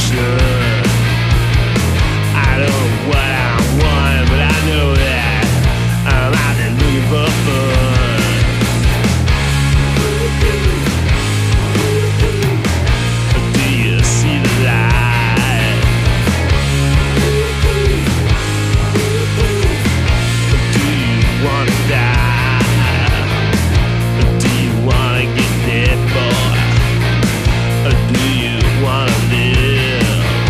Do you wanna live?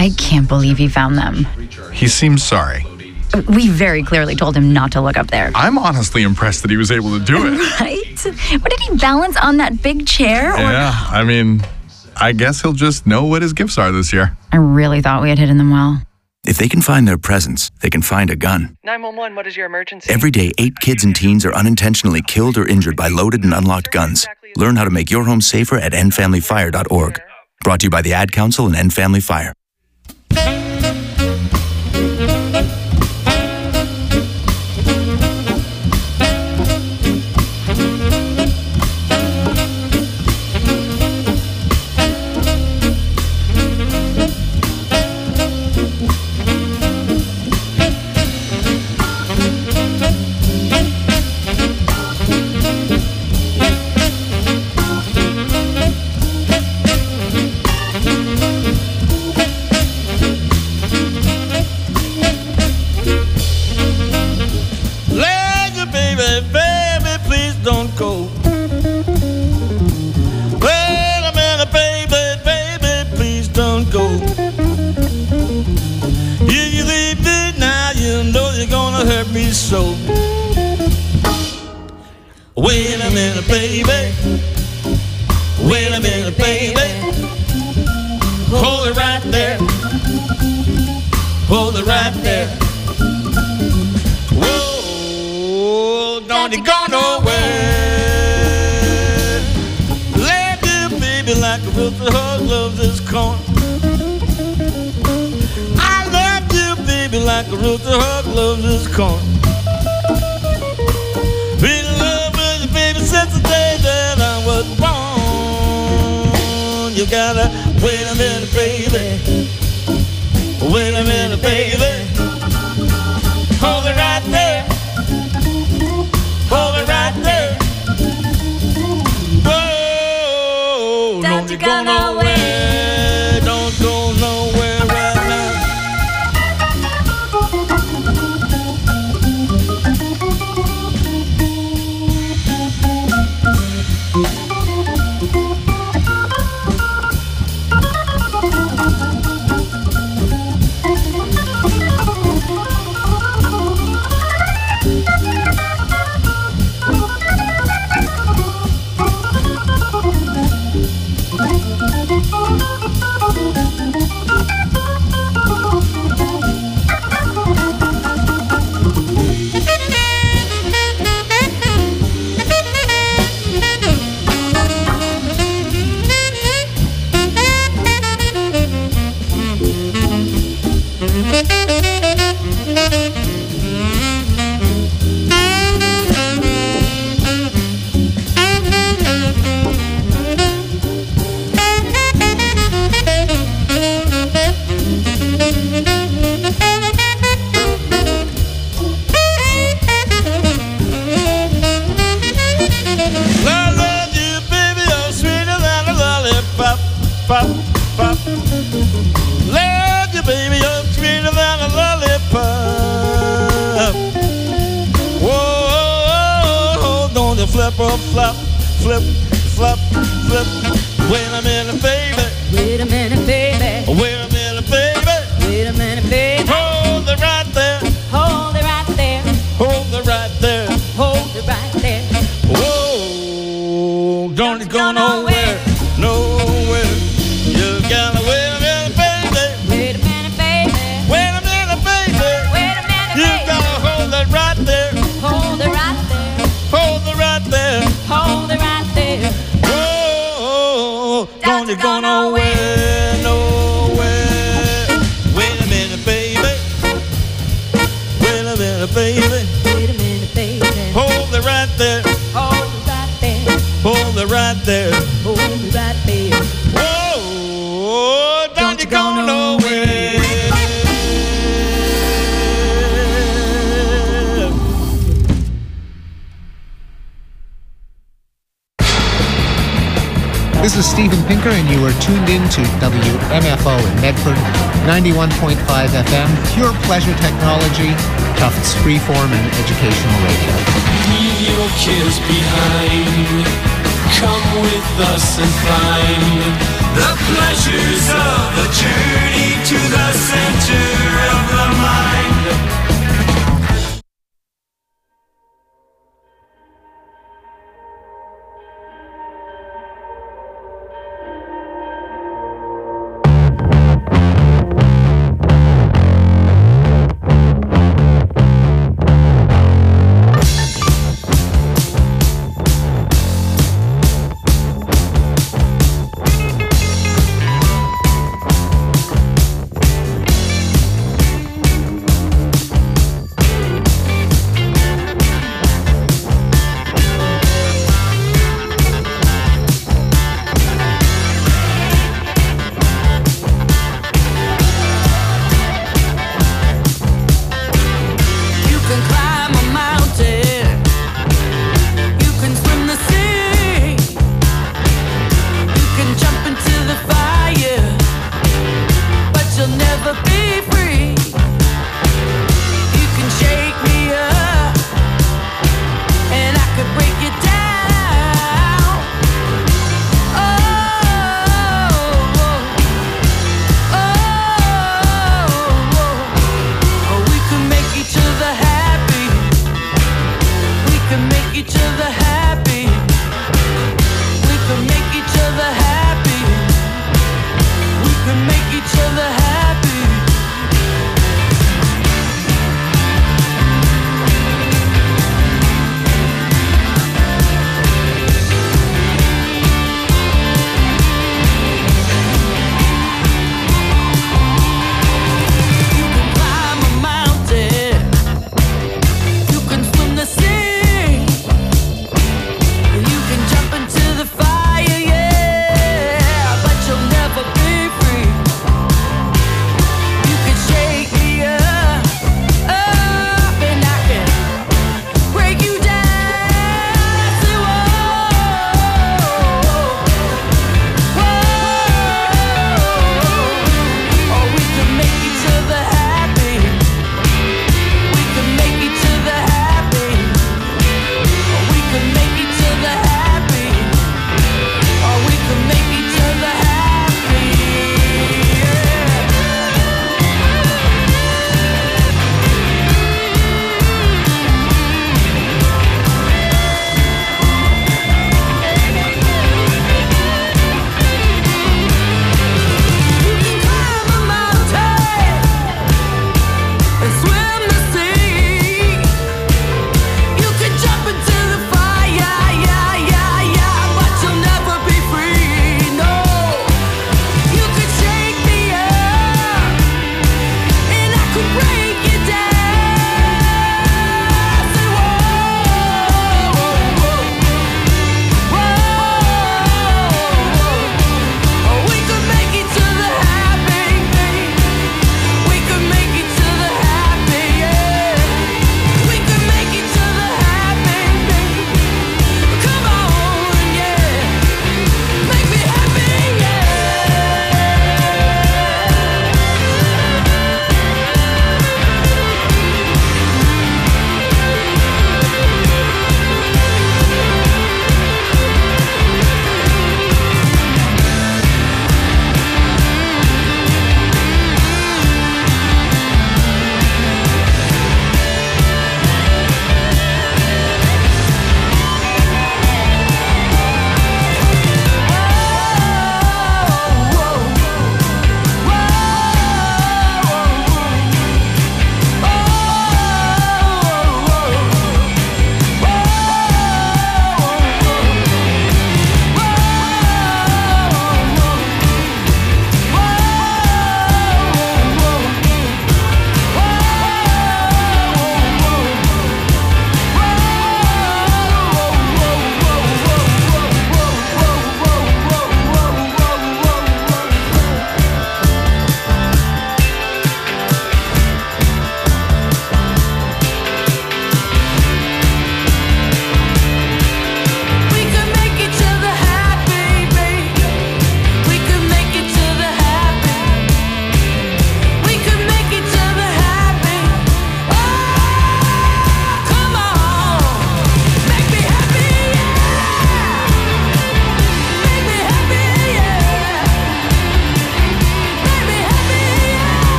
I can't believe he found them. He seems sorry. We very clearly told him not to look up there. I'm honestly impressed that he was able to do it. Right? What, did he balance on that big chair? Yeah, I mean, I guess he'll just know what his gifts are this year. I really thought we had hidden them well. If they can find their presents, they can find a gun. 911, what is your emergency? Every day, 8 kids and teens are unintentionally killed or injured by loaded and unlocked guns. Learn how to make your home safer at endfamilyfire.org. Brought to you by the Ad Council and End Family Fire. So wait a minute, baby. Wait a minute, baby. Hold it right there. Hold it right there. Whoa, don't you go nowhere. Love you, baby, like a rooster hug loves his corn. I love you, baby, like a rooster hug loves his corn. Been in love with you, baby, since the day that I was born. You gotta wait a minute, baby. Wait a minute, baby. Hold it right there. Hold it right there. Whoa, don't you go nowhere. Don't go nowhere right now. Flop, flip, flop, flip. Wait a minute, baby. Wait a minute, baby. Wait a minute, baby. Wait a minute, baby. Hold it right there. Hold it right there. Hold it right there. Hold it right there. Whoa, don't go nowhere, nowhere. You gotta wait a minute, baby. Wait a minute, baby. Wait a minute, baby. Wait a minute, you baby. gotta hold it right there. Hold it right there. Hold it right there. Hold it right there. Whoa, don't you go nowhere, nowhere. Wait a minute, baby. Wait a minute, baby. Wait a minute, baby. Hold it right there. Hold it right there. Hold it right there. Hold it right there. Whoa, don't you go nowhere. This is Steven Pinker, and you are tuned in to WMFO in Medford, 91.5 FM, pure pleasure technology, Tufts freeform and educational radio. Leave your kids behind. Come with us and find The pleasures of a journey to the center of the mind.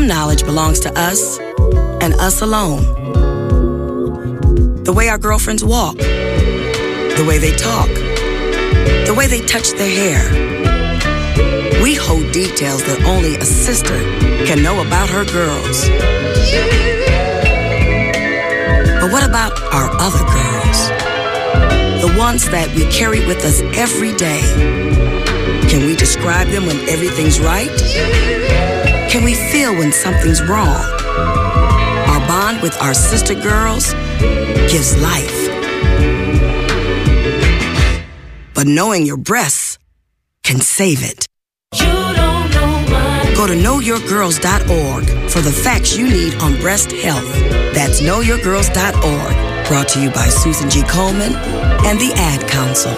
Some knowledge belongs to us and us alone. The way our girlfriends walk, the way they talk, the way they touch their hair. We hold details that only a sister can know about her girls. But what about our other girls? The ones that we carry with us every day. Can we describe them when everything's right? Can we feel when something's wrong? Our bond with our sister girls gives life. But knowing your breasts can save it. Go to knowyourgirls.org for the facts you need on breast health. That's knowyourgirls.org. Brought to you by Susan G. Coleman and the Ad Council.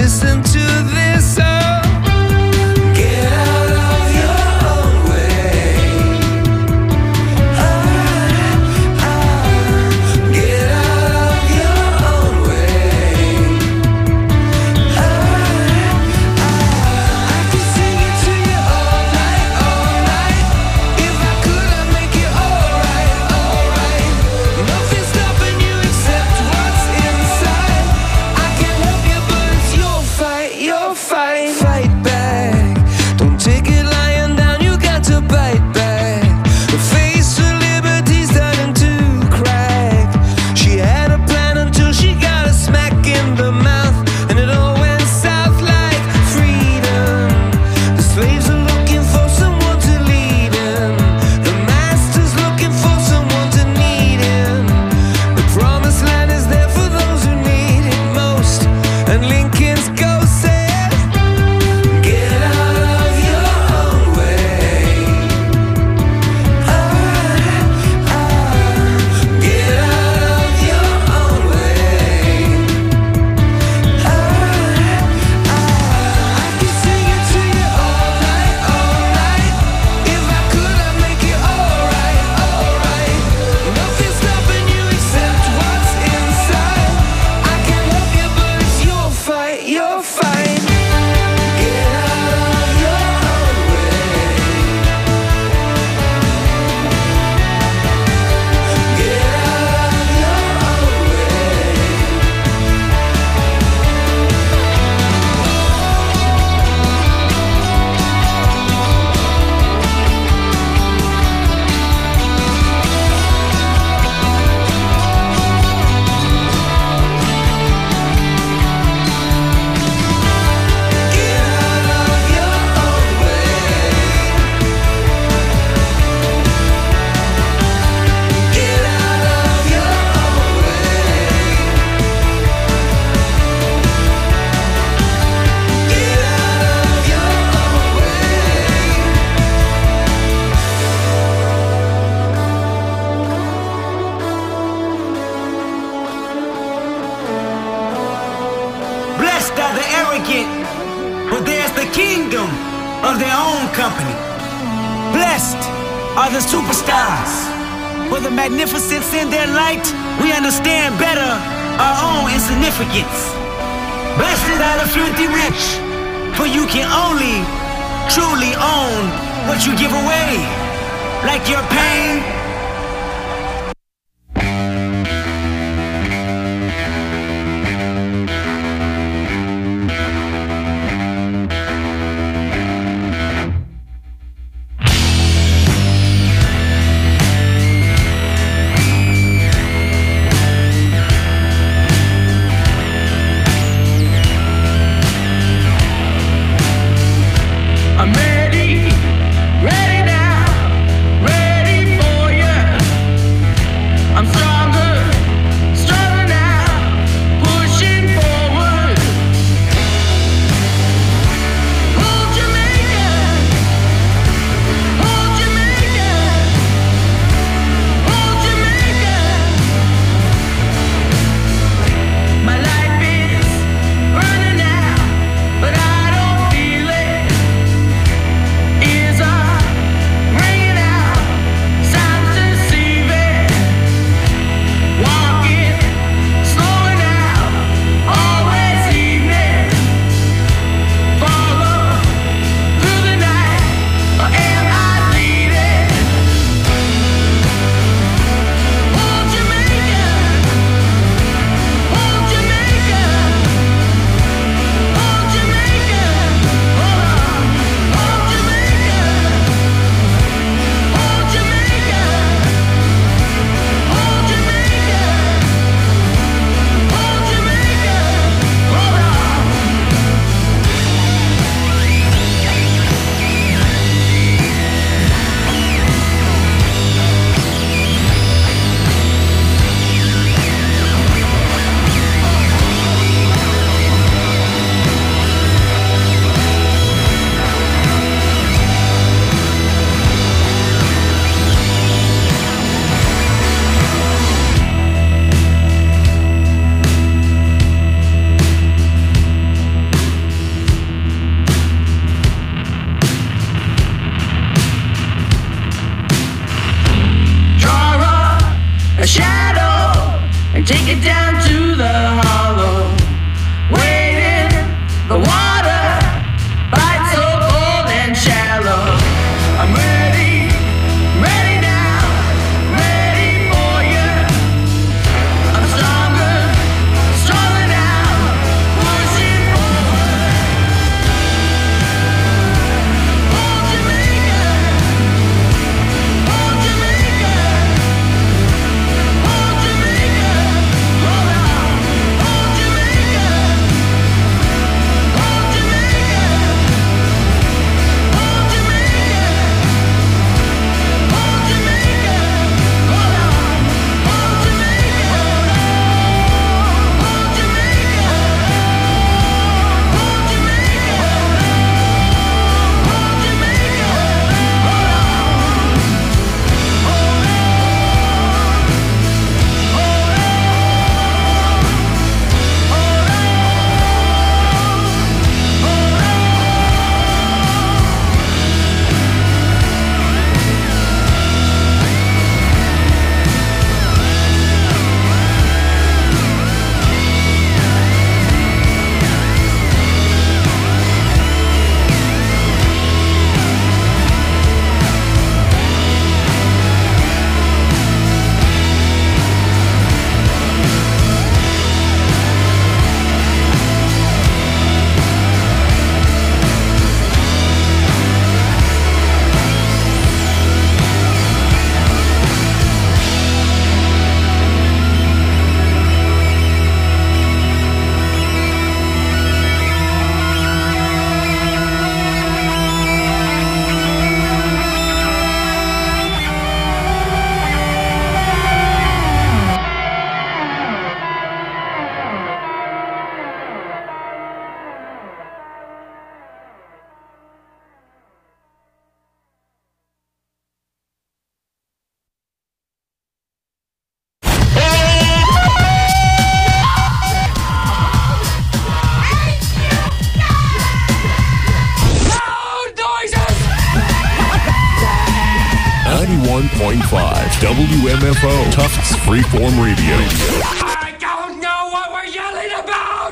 listen to this song. Get out of your own way. Get out of your own way. I could sing it to you all night, all night. If I could, I'd make it alright, alright. Nothing's stopping you except what's inside. I can help you, but it's your fight, your fight. Fight back. Don't take it lying down, you got to bite back. The face of liberty's starting to crack. She had a plan until she got a smack in the mouth, and it all went south like freedom. The slaves are looking for someone to lead them. The master's looking for someone to need him. The promised land is there for those who need it most. And Lincoln's ghost said, get out of your own way. Get out of your own way. I could sing it to you all night, all night. If I could, I'd make it alright, alright. Nothing's stopping you except what's inside. I can help you, but it's your fight, your fight. Get out of your own way. Get out of your own way. Get out of your own way. Get out of your own way. Get out of your own Blessed are the arrogant, for theirs the kingdom of their own company. Blessed are the superstars, for the magnificence in their light, we understand better our own insignificance. Blessed are the filthy rich, for you can only truly own what you give away, like your pain. I'm ready, ready now, ready for you. WMFO, Tufts Freeform Radio. I don't know what we're yelling about!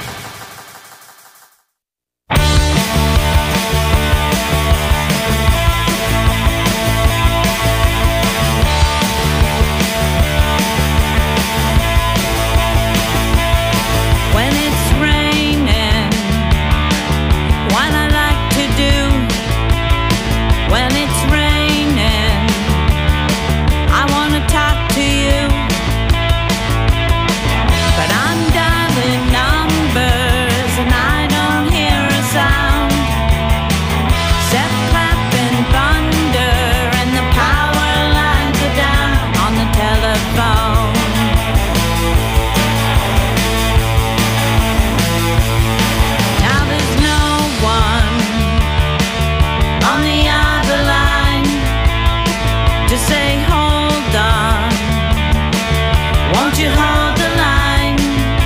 When it's raining, what I like to do. When it's raining, I wanna talk to you. But I'm dialing numbers and I don't hear a sound. Except clapping thunder and the power lines are down on the telephone. Now there's no one on the other line to say hold on, won't you hold the line?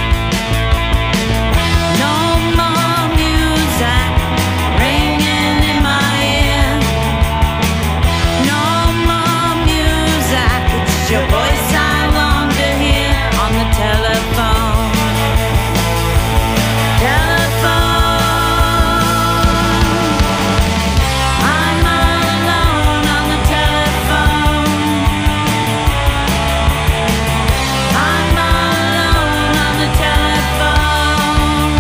No more music ringing in my ear. No more music, it's your voice I long to hear on the telephone. I'm all alone on the telephone. I'm all alone on the telephone.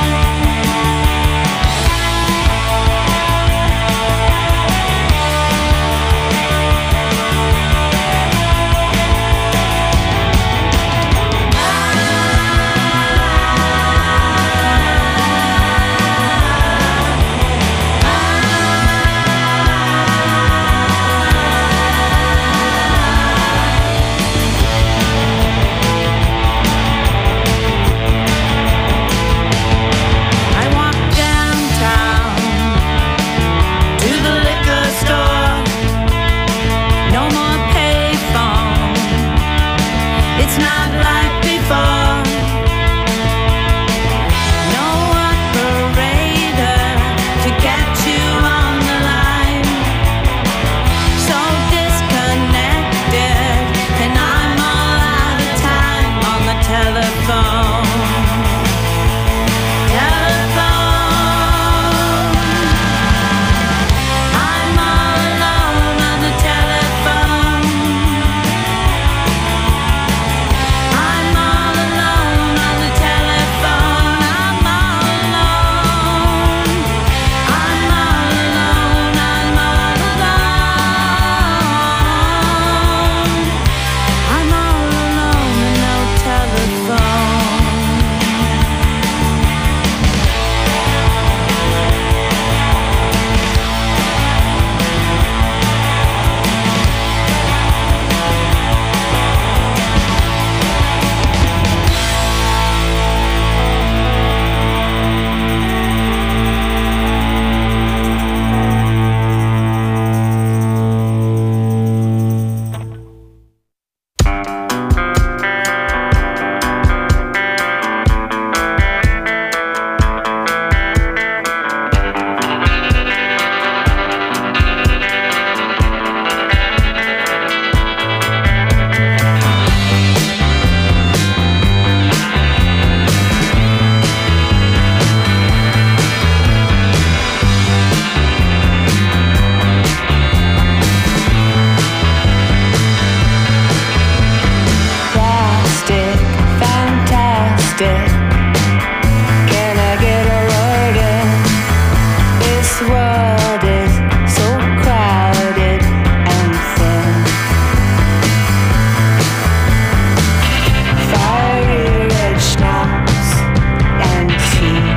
I walk downtown to the liquor store. No more payphone. It's not like before. No operator to get you on the line. So disconnected, and I'm all out of time on the telephone. I'm all alone on the telephone. I'm all alone on the telephone. I'm all alone. I'm all alone. I'm all alone. I'm all alone and no telephone. Plastic, fantastic. Can I get a word in? This world is so crowded and thin. Fiery red schnapps and tea.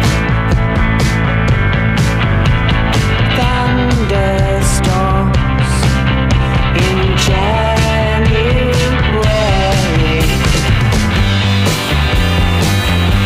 Thunderstorms in January.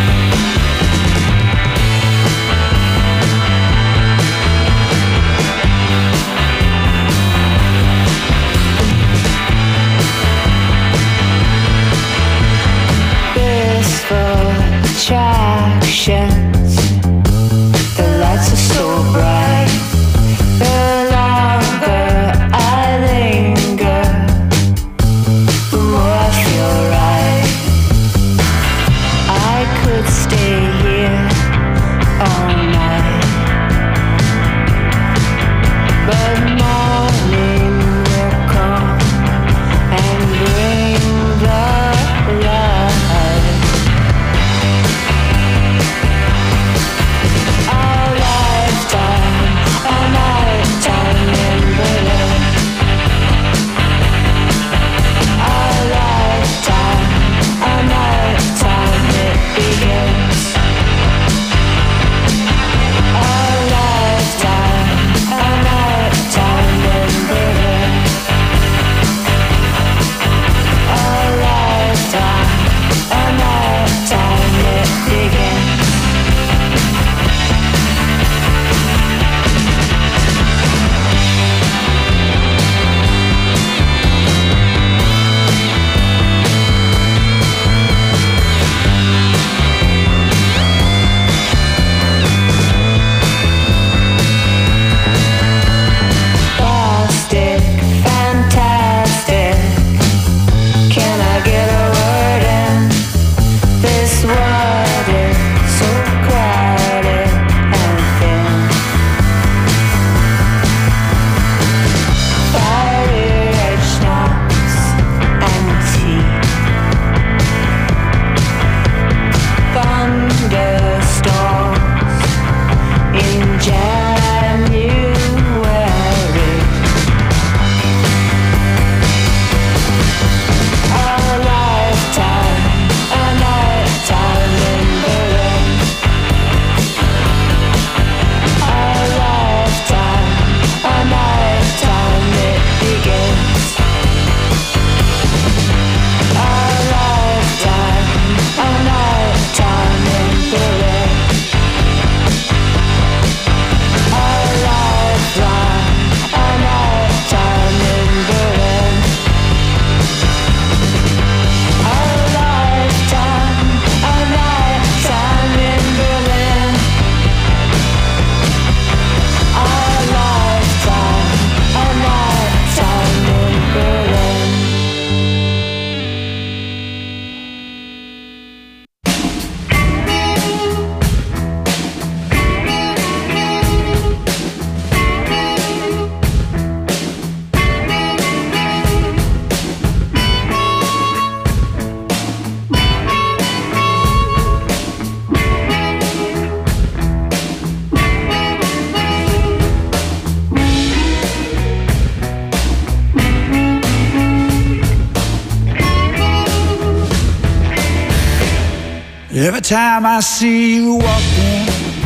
Every time I see you walking,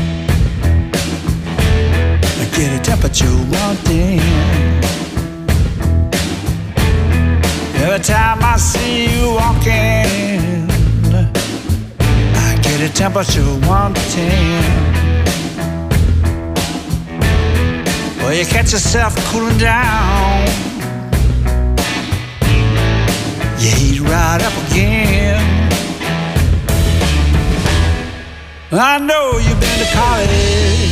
I get a temperature wanting. Every time I see you walking, I get a temperature wanting. Well, you catch yourself cooling down, you heat right up again. I know you've been to college,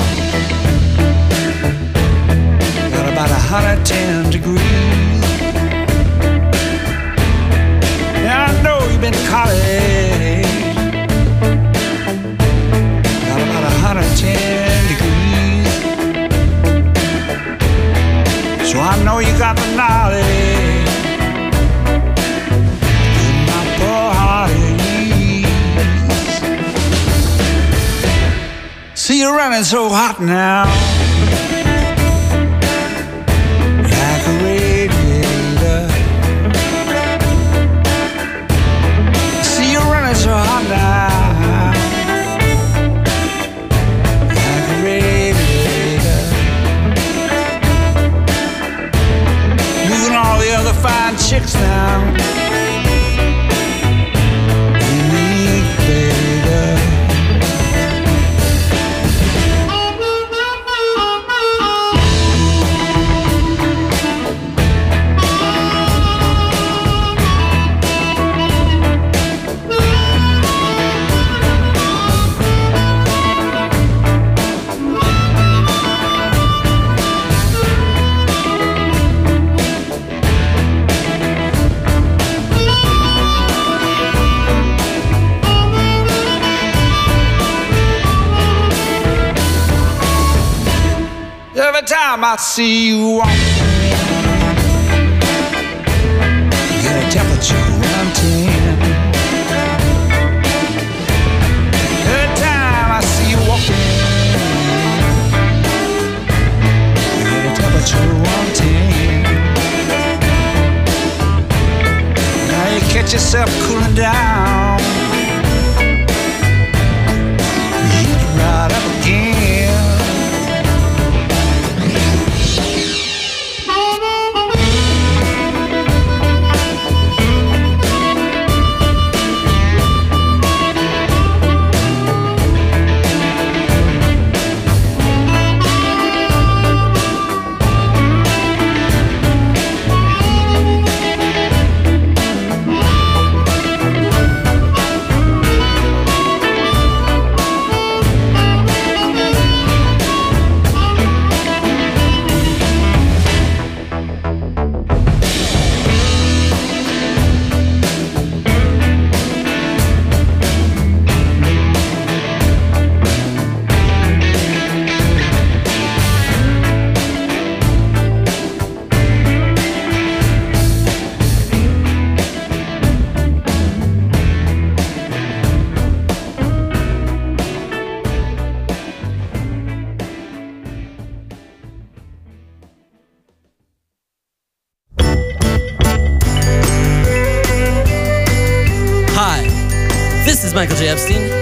got about 110 degrees. Yeah, I know you've been to college, got about 110 degrees. So I know you got the knowledge, put my poor heart at ease. See you running so hot now, like a radiator. See you running so hot now, like a radiator. Moving all the other fine chicks down. Every time I see you walking, get a temperature 110. Every time I see you walking, get a temperature 110. Now you catch yourself cooling down, you heat right up again. Michael J. Epstein,